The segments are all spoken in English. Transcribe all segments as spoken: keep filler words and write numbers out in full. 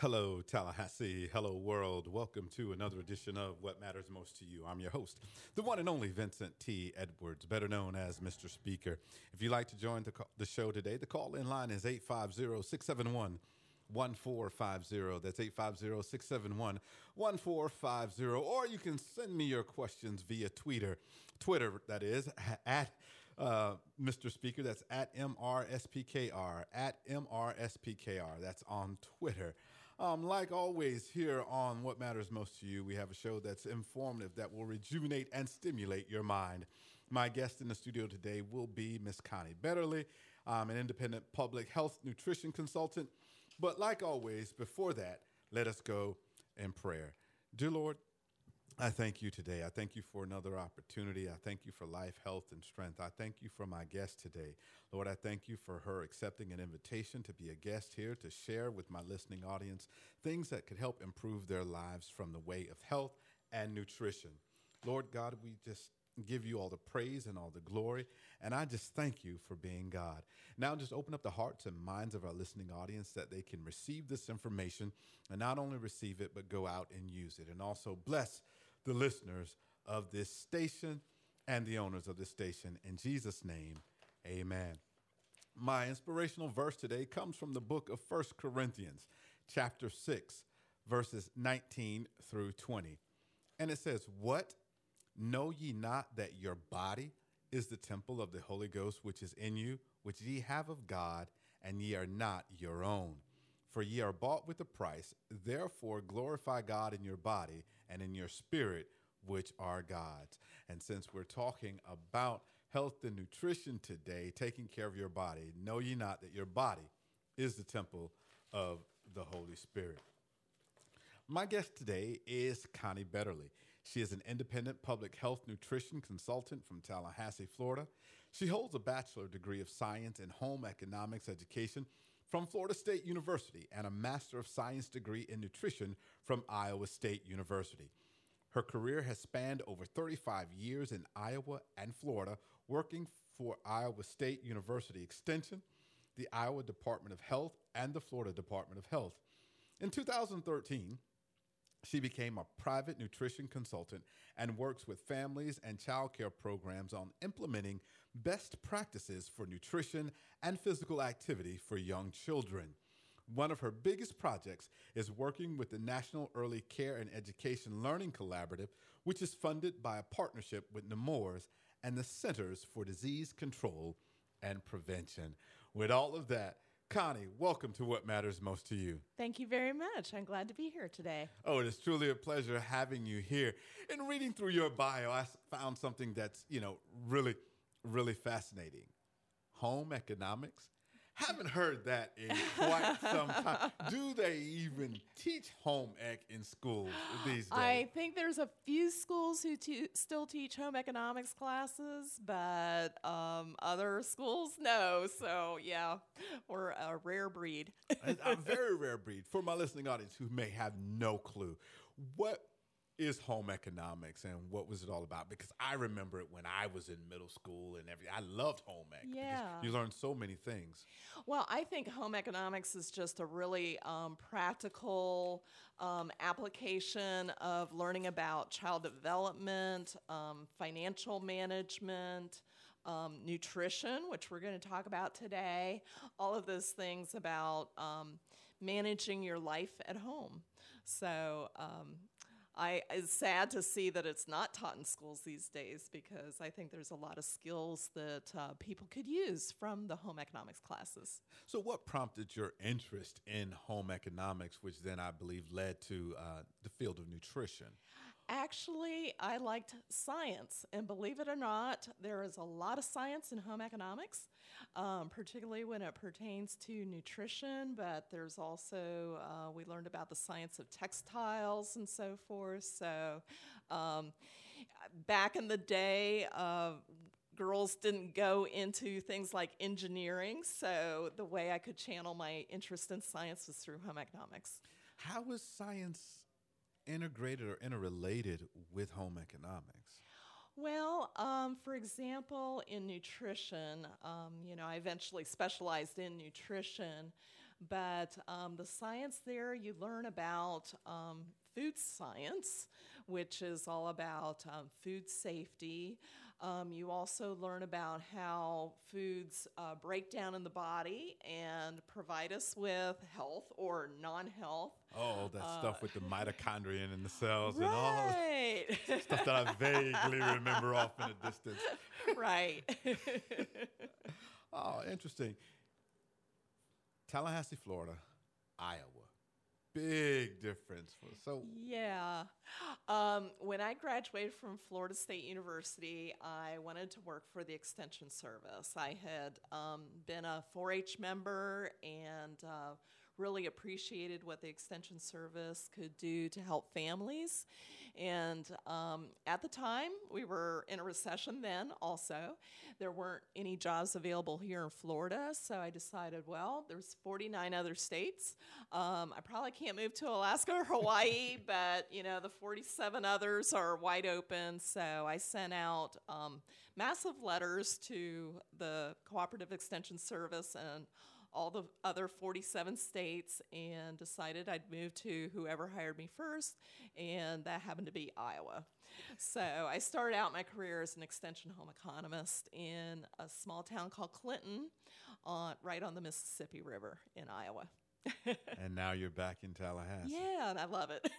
Hello, Tallahassee. Hello, world. Welcome to another edition of What Matters Most to You. I'm your host, the one and only Vincent T. Edwards, better known as Mister Speaker. If you'd like to join the, the show today, the call-in line is eight five zero, six seven one, one four five zero. That's eight five zero, six seven one, one four five zero. Or you can send me your questions via Twitter. Twitter, that is, at Uh, Mister Speaker, that's at M R S P K R, at M R S P K R. That's on Twitter. Um, like always, here on What Matters Most to You, we have a show that's informative, that will rejuvenate and stimulate your mind. My guest in the studio today will be Miss Connie Betterly. I'm an independent public health nutrition consultant. But like always, before that, let us go in prayer. Dear Lord, I thank you today. I thank you for another opportunity. I thank you for life, health, and strength. I thank you for my guest today. Lord, I thank you for her accepting an invitation to be a guest here to share with my listening audience things that could help improve their lives from the way of health and nutrition. Lord God, we just give you all the praise and all the glory, and I just thank you for being God. Now just open up the hearts and minds of our listening audience that they can receive this information and not only receive it, but go out and use it. And also bless the listeners of this station and the owners of this station. In Jesus' name, amen. My inspirational verse today comes from the book of First Corinthians, chapter six, verses nineteen through twenty. And it says, "What? Know ye not that your body is the temple of the Holy Ghost, which is in you, which ye have of God, and ye are not your own? For ye are bought with a price. Therefore glorify God in your body and in your spirit, which are God's." And since we're talking about health and nutrition today, taking care of your body, know ye not that your body is the temple of the Holy Spirit. My guest today is Connie Betterly. She is an independent public health nutrition consultant from Tallahassee, Florida. She holds a bachelor degree of science in home economics education from Florida State University and a Master of Science degree in nutrition from Iowa State University. Her career has spanned over thirty-five years in Iowa and Florida, working for Iowa State University Extension, the Iowa Department of Health, and the Florida Department of Health. In two thousand thirteen, she became a private nutrition consultant and works with families and child care programs on implementing best practices for nutrition and physical activity for young children. One of her biggest projects is working with the National Early Care and Education Learning Collaborative, which is funded by a partnership with Nemours and the Centers for Disease Control and Prevention. With all of that, Connie, welcome to What Matters Most to You. Thank you very much. I'm glad to be here today. Oh, it is truly a pleasure having you here. In reading through your bio, I found something that's, you know, really, really fascinating. Home economics. Haven't heard that in quite some time. Do they even teach home ec in schools these days? I think there's a few schools who te- still teach home economics classes, but um, other schools, no. So, yeah, we're a rare breed. a, a very rare breed. For my listening audience who may have no clue, what is home economics and what was it all about? Because I remember it when I was in middle school and everything. I loved home ec Yeah. because you learn so many things. Well, I think home economics is just a really um, practical um, application of learning about child development, um, financial management, um, nutrition, which we're going to talk about today, all of those things about um, managing your life at home. So, um, I, it's sad to see that it's not taught in schools these days because I think there's a lot of skills that uh, people could use from the home economics classes. So what prompted your interest in home economics, which then I believe led to uh, the field of nutrition? Actually, I liked science, and believe it or not, there is a lot of science in home economics, um, particularly when it pertains to nutrition, but there's also, uh, we learned about the science of textiles and so forth. So um, back in the day, uh, girls didn't go into things like engineering, so the way I could channel my interest in science was through home economics. How is science integrated or interrelated with home economics? Well, um, for example, in nutrition, um, you know, I eventually specialized in nutrition. But um, the science there, you learn about um, food science, which is all about um, food safety. Um, you also learn about how foods uh, break down in the body and provide us with health or non-health. Oh, that uh, stuff with the mitochondria in the cells right. and all stuff that I vaguely remember off in the distance. Right. Oh, interesting. Tallahassee, Florida, Iowa. Big difference. So yeah. Um, when I graduated from Florida State University, I wanted to work for the Extension Service. I had um, been a four H member and uh, really appreciated what the Extension Service could do to help families. And um, at the time, we were in a recession then also. There weren't any jobs available here in Florida, so I decided, well, there's forty-nine other states. Um, I probably can't move to Alaska or Hawaii, but, you know, the forty-seven others are wide open. So I sent out um, massive letters to the Cooperative Extension Service and all the other forty-seven states and decided I'd move to whoever hired me first, and that happened to be Iowa. So I started out my career as an extension home economist in a small town called Clinton, on, right on the Mississippi River in Iowa. And now you're back in Tallahassee. Yeah, and I love it.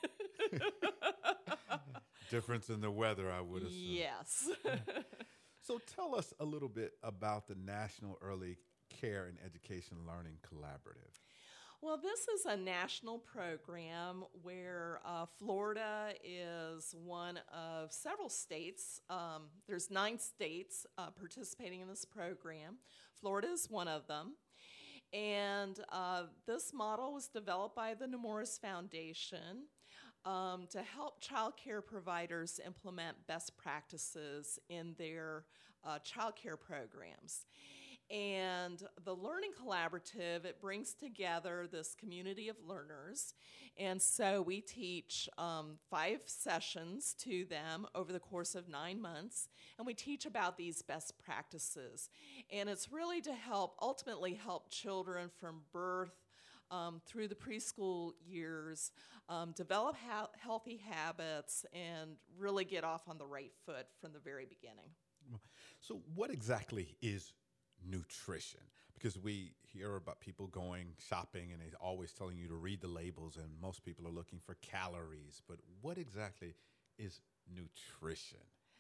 Difference in the weather, I would assume. Yes. So tell us a little bit about the National Early Care and Education Learning Collaborative. Well, this is a national program where uh, Florida is one of several states. Um, there's nine states uh, participating in this program. Florida is one of them. And uh, this model was developed by the Nemours Foundation um, to help child care providers implement best practices in their uh, child care programs. And the Learning Collaborative, it brings together this community of learners. And so we teach um, five sessions to them over the course of nine months. And we teach about these best practices. And it's really to help, ultimately help children from birth um, through the preschool years um, develop ha- healthy habits and really get off on the right foot from the very beginning. So what exactly is nutrition? Because we hear about people going shopping and they're always telling you to read the labels, and most people are looking for calories. But what exactly is nutrition?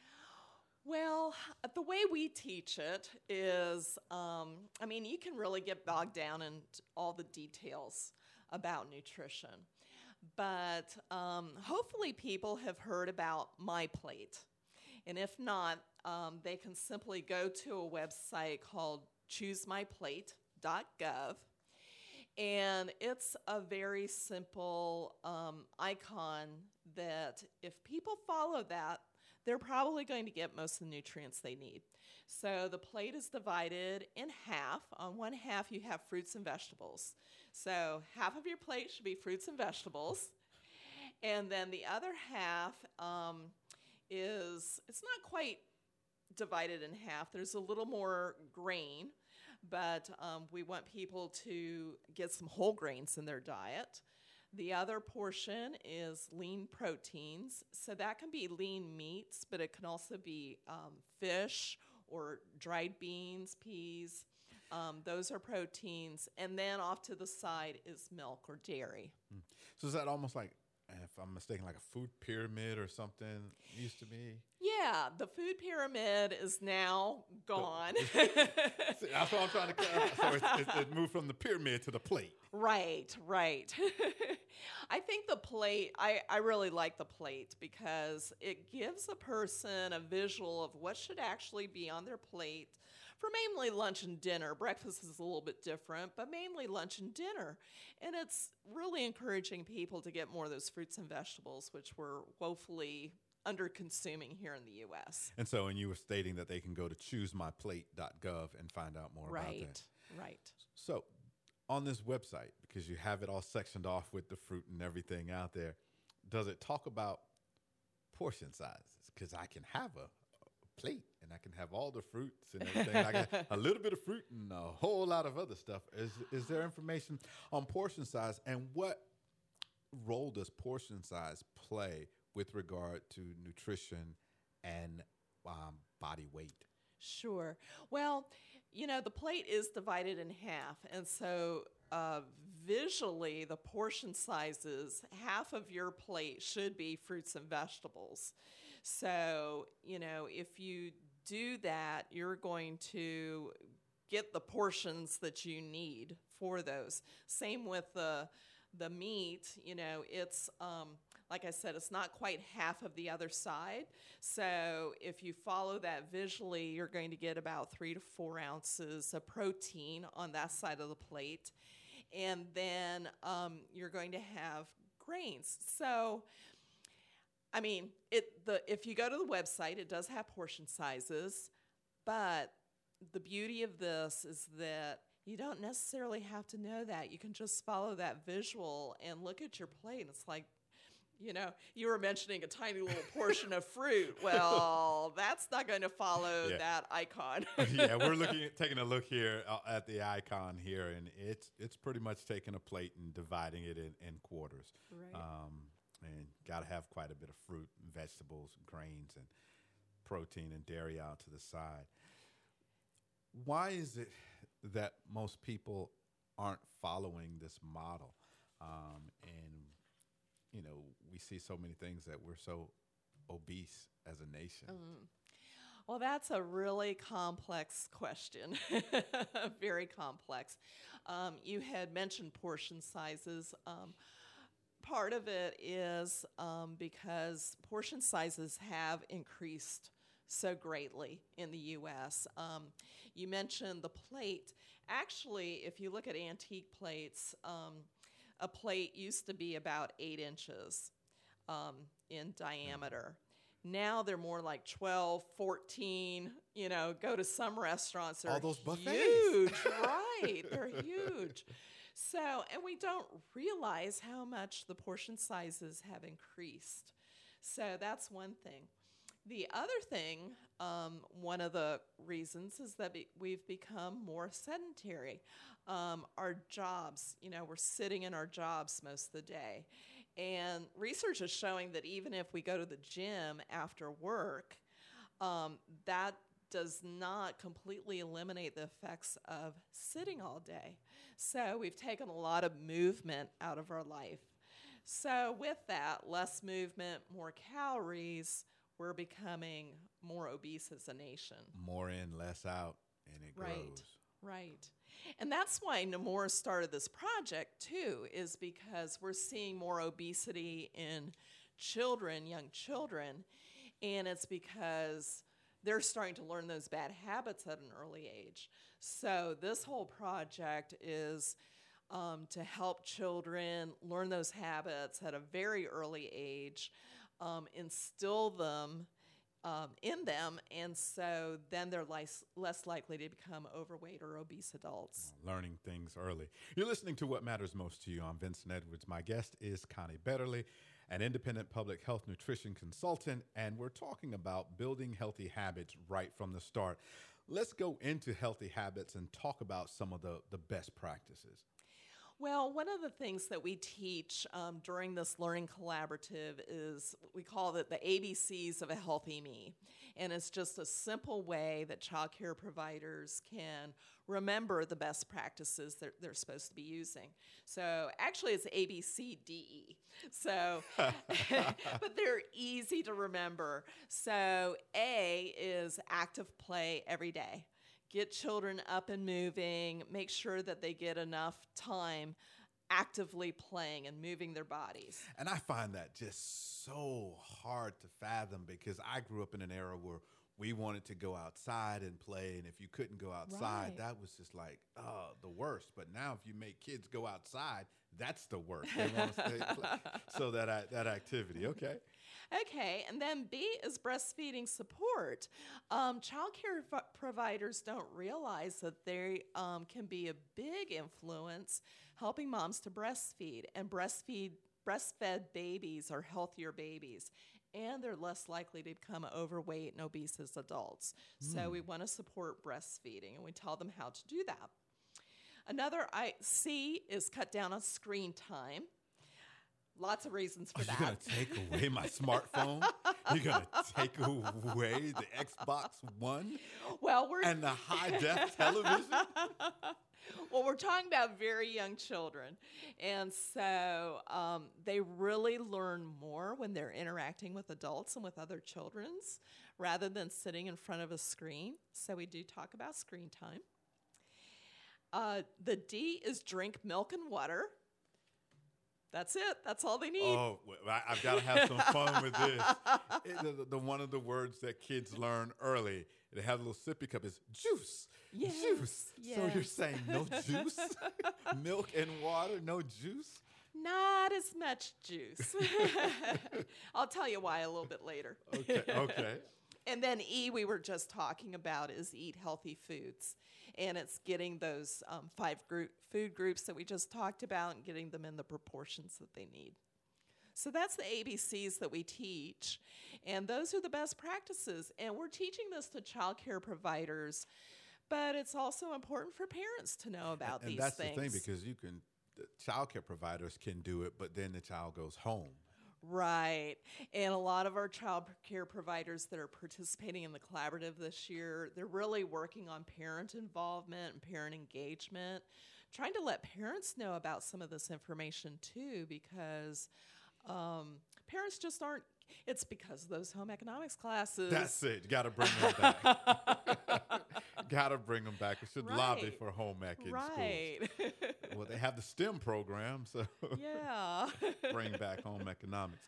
Well, the way we teach it is, um, I mean, you can really get bogged down in all the details about nutrition. But um, hopefully people have heard about MyPlate. And if not, um, they can simply go to a website called choose my plate dot gov. And it's a very simple um, icon that if people follow that, they're probably going to get most of the nutrients they need. So the plate is divided in half. On one half, you have fruits and vegetables. So half of your plate should be fruits and vegetables. And then the other half um, is, it's not quite divided in half. There's a little more grain, but um, we want people to get some whole grains in their diet. The other portion is lean proteins. So that can be lean meats, but it can also be um, fish or dried beans, peas. Um, those are proteins. And then off to the side is milk or dairy. Mm. So is that almost like, if I'm mistaken, like a food pyramid or something used to be? Yeah, the food pyramid is now gone. See, that's what I'm trying to clarify. So it, it, it moved from the pyramid to the plate. Right, right. I think the plate, I, I really like the plate because it gives a person a visual of what should actually be on their plate for mainly lunch and dinner. Breakfast is a little bit different, but mainly lunch and dinner. And it's really encouraging people to get more of those fruits and vegetables, which we're woefully under consuming here in the U S. And so, and you were stating that they can go to choose my plate dot gov and find out more right, about that. Right, right. So on this website, because you have it all sectioned off with the fruit and everything out there, does it talk about portion sizes? Because I can have a, a plate and I can have all the fruits and everything. Like a, a little bit of fruit and a whole lot of other stuff. Is is there information on portion size, and what role does portion size play with regard to nutrition and um, body weight? Sure. Well, you know, the plate is divided in half. And so uh, visually, the portion sizes, half of your plate should be fruits and vegetables. So, you know, if you do that, you're going to get the portions that you need for those. Same with the the meat, you know, it's, um, like I said, it's not quite half of the other side. So if you follow that visually, you're going to get about three to four ounces of protein on that side of the plate. And then um, you're going to have grains. So, I mean, it the if you go to the website, it does have portion sizes, but the beauty of this is that you don't necessarily have to know that. You can just follow that visual and look at your plate. It's like, you know, you were mentioning a tiny little portion of fruit. Well, that's not going to follow yeah. that icon. Yeah, we're looking at taking a look here uh, at the icon here, and it's it's pretty much taking a plate and dividing it in, in quarters. Right. Um, and got to have quite a bit of fruit, and vegetables, grains, and protein and dairy out to the side. Why is it that most people aren't following this model? Um, and, you know, we see so many things that we're so obese as a nation. Mm. Well, that's a really complex question, very complex. Um, you had mentioned portion sizes. Um, part of it is um, because portion sizes have increased so greatly in the U S. Um, you mentioned the plate. Actually, if you look at antique plates, um, a plate used to be about eight inches um, in diameter. Now they're more like twelve, fourteen, you know, go to some restaurants. They're all those buffets. Huge, right. They're huge. So, and we don't realize how much the portion sizes have increased. So that's one thing. The other thing, um, one of the reasons is that be, we've become more sedentary. Um, our jobs, you know, we're sitting in our jobs most of the day. And research is showing that even if we go to the gym after work, um, that does not completely eliminate the effects of sitting all day. So we've taken a lot of movement out of our life. So with that, less movement, more calories, we're becoming more obese as a nation. More in, less out, and it right, grows. Right. And that's why Nemours started this project, too, is because we're seeing more obesity in children, young children, and it's because they're starting to learn those bad habits at an early age. So this whole project is um, to help children learn those habits at a very early age, um, instill them um, in them, and so then they're less, less likely to become overweight or obese adults. Learning things early. You're listening to What Matters Most to You. I'm Vincent Edwards. My guest is Connie Betterly, an independent public health nutrition consultant, and we're talking about building healthy habits right from the start. Let's go into healthy habits and talk about some of the, the best practices. Well, one of the things that we teach um, during this learning collaborative is we call it the A B Cs of a healthy me. And it's just a simple way that child care providers can remember the best practices that they're supposed to be using. So actually it's A B C D E. So, but they're easy to remember. So A is active play every day. Get children up and moving, make sure that they get enough time actively playing and moving their bodies. And I find that just so hard to fathom because I grew up in an era where we wanted to go outside and play, and if you couldn't go outside, right. that was just like, oh, the worst. But now if you make kids go outside, that's the worst. They want to stay play. So that, that activity, okay. Okay, and then B is breastfeeding support. Um, child care f- providers don't realize that they um, can be a big influence helping moms to breastfeed, and breastfeed breastfed babies are healthier babies. and they're less likely to become overweight and obese as adults. Mm. So we want to support breastfeeding, and we tell them how to do that. Another I C is cut down on screen time. Lots of reasons for Are that. You're going to take away my smartphone? You're going to take away the Xbox One? Well, we're and the high-def television? Well, we're talking about very young children. And so um, they really learn more when they're interacting with adults and with other children's rather than sitting in front of a screen. So we do talk about screen time. Uh, the D is drink milk and water. That's it. That's all they need. Oh, I, I've got to have some fun with this. It, the, the one of the words that kids learn early, they have a little sippy cup, is juice. Yes, juice. yes. So you're saying no juice? Milk and water, no juice? Not as much juice. I'll tell you why a little bit later. Okay, okay. And then E, we were just talking about, is eat healthy foods. And it's getting those um, five group food groups that we just talked about and getting them in the proportions that they need. So that's the A B Cs that we teach. And those are the best practices. And we're teaching this to child care providers, but it's also important for parents to know about and, these and that's things. the thing, because you can, the child care providers can do it, but then the child goes home. Right. And a lot of our child care providers that are participating in the collaborative this year, they're really working on parent involvement and parent engagement, trying to let parents know about some of this information too, because um, parents just aren't, it's because of those home economics classes. That's it. You got to bring them back. Got to bring them back. We should Right. lobby for home ec in Right. schools. Well, they have the STEM program, so Yeah. bring back home economics.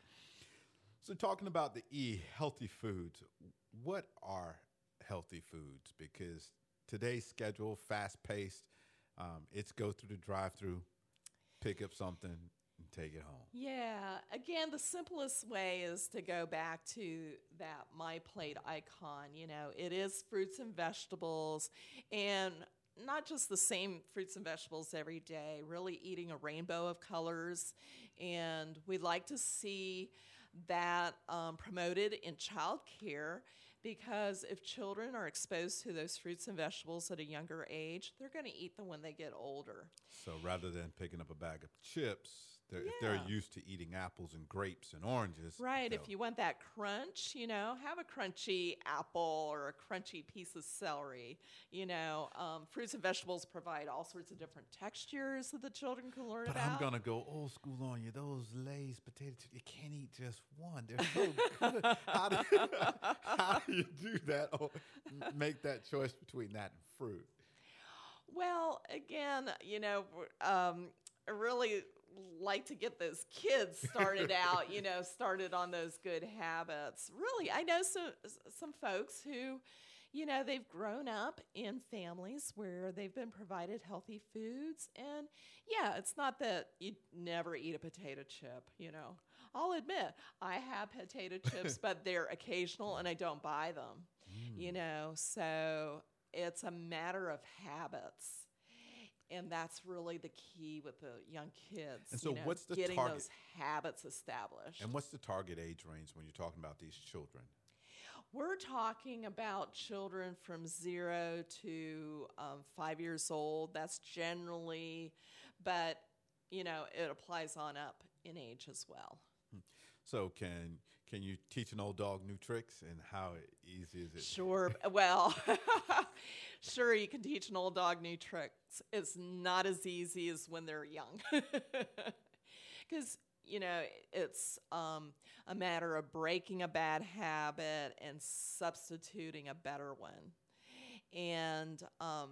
So talking about the E, healthy foods, what are healthy foods? Because today's schedule, fast-paced, um, it's go through the drive-through, pick up something, and take it home. Yeah. Again, the simplest way is to go back to that My Plate icon. You know, it is fruits and vegetables, and not just the same fruits and vegetables every day, really eating a rainbow of colors. And we like to see that um, promoted in childcare, because if children are exposed to those fruits and vegetables at a younger age, they're going to eat them when they get older. So rather than picking up a bag of chips, they're, if Yeah. they're used to eating apples and grapes and oranges. Right. they'll- If you want that crunch, you know, have a crunchy apple or a crunchy piece of celery. You know, um, fruits and vegetables provide all sorts of different textures that the children can learn But about. I'm going to go old school on you. Those Lay's potato chips, you can't eat just one. They're so good. How do, how do you do that? Or make that choice between that and fruit? Well, again, you know, um, I really like to get those kids started out, you know, started on those good habits. Really, I know some some folks who, you know, they've grown up in families where they've been provided healthy foods. And yeah, it's not that you never eat a potato chip, you know. I'll admit, I have potato chips, but they're occasional and I don't buy them, mm. you know. So it's a matter of habits. And that's really the key with the young kids. And so you know, what's the getting target? those habits established. And what's the target age range when you're talking about these children? We're talking about children from zero to um, five years old. That's generally, but, you know, it applies on up in age as well. So can can you teach an old dog new tricks, and how easy is it? Sure. Well, sure, you can teach an old dog new tricks. It's not as easy as when they're young. Because, you know, it's um, a matter of breaking a bad habit and substituting a better one. And um,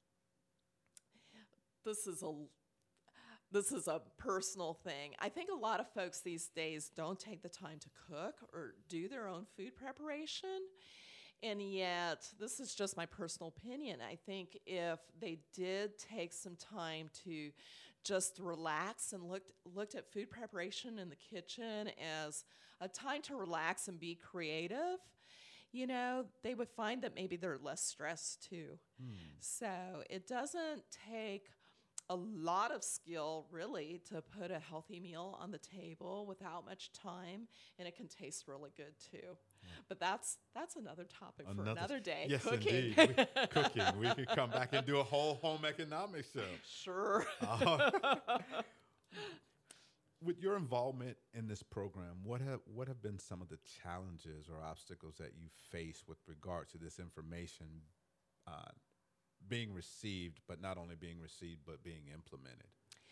this is a This is a personal thing. I think a lot of folks these days don't take the time to cook or do their own food preparation. And yet, this is just my personal opinion. I think if they did take some time to just relax and looked, looked at food preparation in the kitchen as a time to relax and be creative, you know, they would find that maybe they're less stressed too. Hmm. So it doesn't take a lot of skill, really, to put a healthy meal on the table without much time, and it can taste really good too. But that's that's another topic for another day. Yes, Cooking. indeed. We, cooking. We could come back and do a whole home economics show. Sure. Uh, with your involvement in this program, what have what have been some of the challenges or obstacles that you face with regard to this information uh, being received, but not only being received, but being implemented?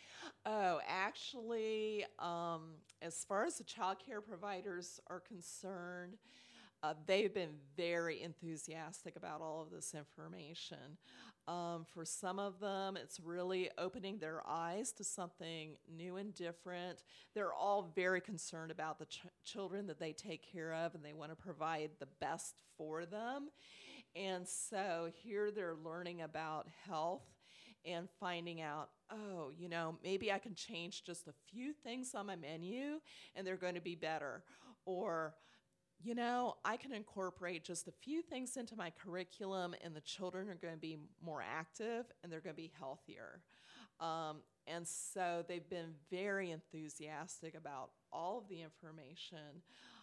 Oh, actually, um, as far as the child care providers are concerned, uh, they've been very enthusiastic about all of this information. Um, for some of them, it's really opening their eyes to something new and different. They're all very concerned about the ch- children that they take care of, and they want to provide the best for them. And so here they're learning about health and finding out, oh, you know, maybe I can change just a few things on my menu and they're going to be better. Or, you know, I can incorporate just a few things into my curriculum and the children are going to be more active and they're going to be healthier. Um, and so they've been very enthusiastic about all of the information.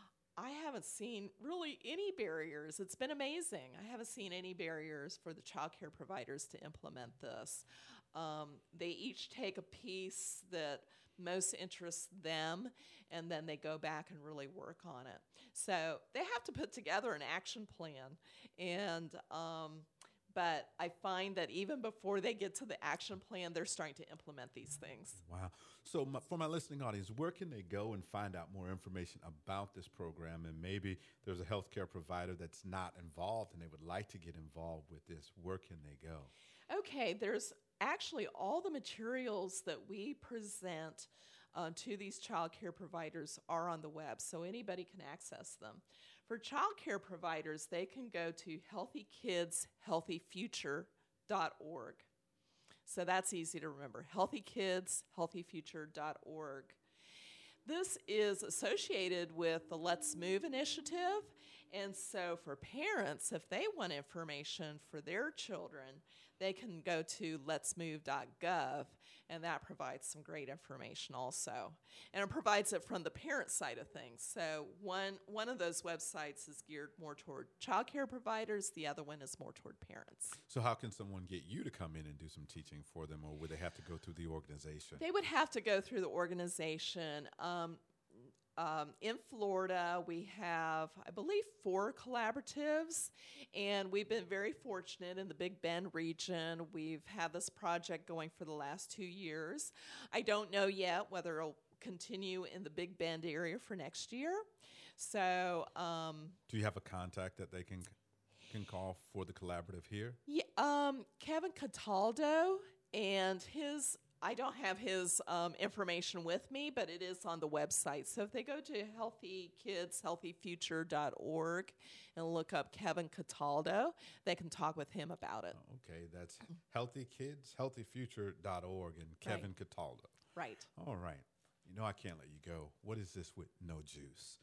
I haven't seen really any barriers. It's been amazing. I haven't seen any barriers for the child care providers to implement this. Um, they each take a piece that most interests them, and then they go back and really work on it. So they have to put together an action plan. And um, but I find that even before they get to the action plan, they're starting to implement these things. Wow. So my, for my listening audience, where can they go and find out more information about this program? And maybe there's a healthcare provider that's not involved and they would like to get involved with this. Where can they go? Okay, there's actually all the materials that we present uh, to these child care providers are on the web, so anybody can access them. For child care providers, they can go to healthy kids healthy future dot org. So that's easy to remember, healthy kids healthy future dot org. This is associated with the Let's Move initiative, and so for parents, if they want information for their children, they can go to lets move dot gov, and that provides some great information also. And it provides it from the parent side of things. So one, one of those websites is geared more toward child care providers. The other one is more toward parents. So how can someone get you to come in and do some teaching for them, or would they have to go through the organization? They would have to go through the organization. Um, Um, in Florida, we have, I believe, four collaboratives, and we've been very fortunate in the Big Bend region. We've had this project going for the last two years. I don't know yet whether it'll continue in the Big Bend area for next year. So, um, do you have a contact that they can can call for the collaborative here? Yeah, um, Kevin Cataldo, and his. I don't have his um, information with me, but it is on the website. So if they go to healthy kids healthy future dot org and look up Kevin Cataldo, they can talk with him about it. Oh, okay, that's healthy kids healthy future dot org and Kevin Right. Cataldo. Right. All right. You know I can't let you go. What is this with no juice?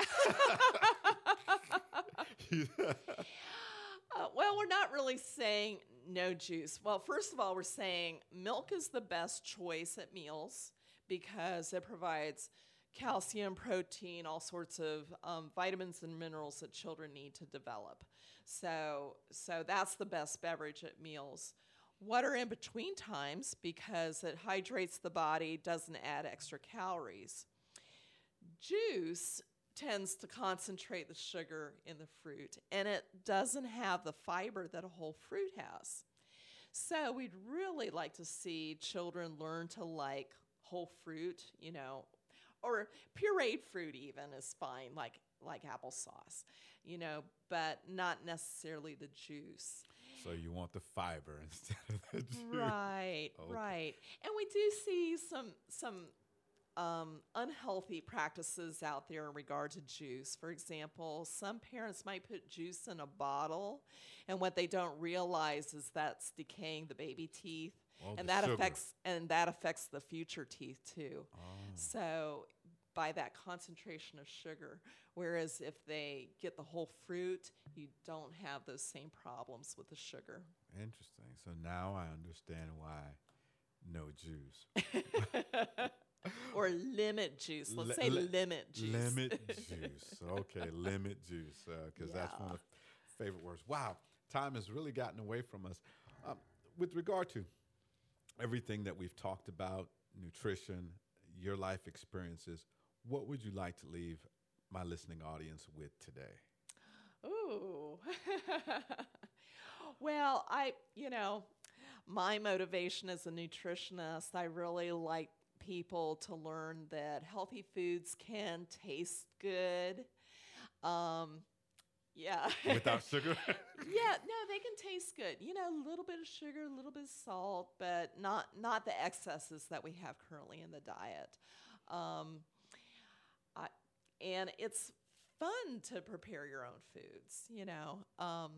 Uh, well, we're not really saying no juice. Well, first of all, we're saying milk is the best choice at meals because it provides calcium, protein, all sorts of um, vitamins and minerals that children need to develop. So, so that's the best beverage at meals. Water in between times because it hydrates the body, doesn't add extra calories. Juice tends to concentrate the sugar in the fruit, and it doesn't have the fiber that a whole fruit has. So we'd really like to see children learn to like whole fruit, you know, or pureed fruit even is fine, like like applesauce, you know, but not necessarily the juice. So you want the fiber instead of the juice. Right, Okay. right. And we do see some some Um, unhealthy practices out there in regard to juice. For example, some parents might put juice in a bottle, and what they don't realize is that's decaying the baby teeth, Oh, and the that sugar. affects and that affects the future teeth too. Oh. So, by that concentration of sugar, whereas if they get the whole fruit, you don't have those same problems with the sugar. Interesting. So now I understand why no juice. Or limit juice. Let's Li- say li- limit juice. Lemon juice. Okay, lemon juice, because that's one Yeah. of the favorite words. Wow, time has really gotten away from us. Um, with regard to everything that we've talked about, nutrition, your life experiences, what would you like to leave my listening audience with today? Ooh. Well, I, you know, my motivation as a nutritionist, I really like people to learn that healthy foods can taste good. Um, yeah. Without sugar? Yeah, no, they can taste good. You know, a little bit of sugar, a little bit of salt, but not not the excesses that we have currently in the diet. Um, I, and it's fun to prepare your own foods, you know. Um,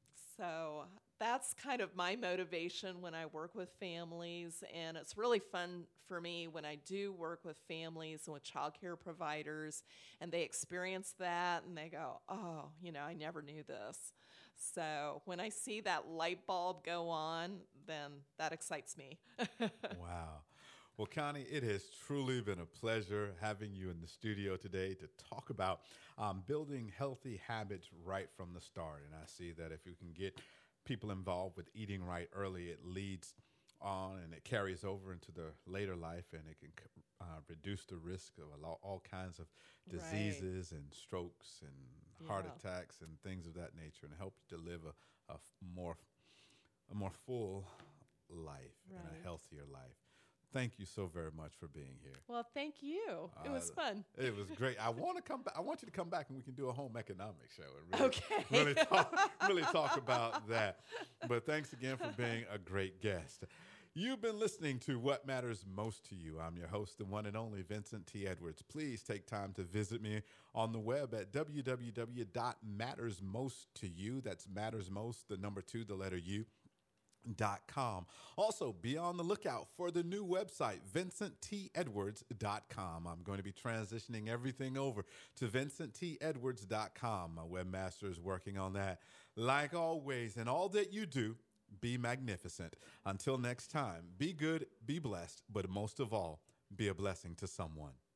so that's kind of my motivation when I work with families, and it's really fun for me when I do work with families and with childcare providers, and they experience that, and they go, "Oh, you know, I never knew this." So when I see that light bulb go on, then that excites me. Wow. Well, Connie, it has truly been a pleasure having you in the studio today to talk about um, building healthy habits right from the start. And I see that if you can get people involved with eating right early, it leads on and it carries over into the later life, and it can uh, reduce the risk of a lot, all kinds of Right. diseases and strokes and heart Yeah. attacks and things of that nature, and help you to live a, a f- more a more full life and Right. a healthier life. Thank you so very much for being here. Well, thank you. It was Uh, fun. It was great. I want to come back. I want you to come back and we can do a home economics show and really, Okay. really talk, really talk about that. But thanks again for being a great guest. You've been listening to What Matters Most to You. I'm your host, the one and only Vincent T. Edwards. Please take time to visit me on the web at w w w dot matters most to you. That's matters most, the number two, the letter U. Dot com. Also, be on the lookout for the new website, vincent t edwards dot com. I'm going to be transitioning everything over to vincent t edwards dot com. My webmaster is working on that. Like always, in all that you do, be magnificent. Until next time, be good, be blessed, but most of all, be a blessing to someone.